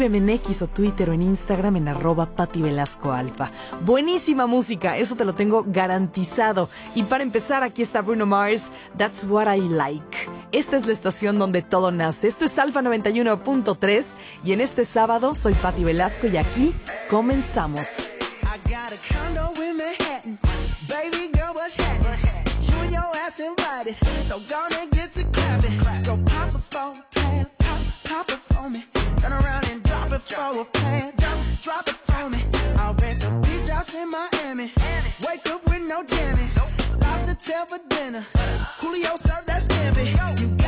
En X o Twitter o en Instagram en @PatiVelascoAlfa. Buenísima música, eso te lo tengo garantizado. Y para empezar, aquí está Bruno Mars, That's What I Like. Esta es la estación donde todo nace. Esto es Alfa 91.3 y en este sábado soy Pati Velasco y aquí comenzamos. I got a condo in Manhattan. Baby girl, what's happening? You and your ass invited, so gonna get to clapping. So pop it for a plan, pop it for me. Turn around and drop it for a plan, drop it for me. I'll rent a beach house in Miami. Wake up with no jammies. Lobster tail for dinner. Julio served that scampi. You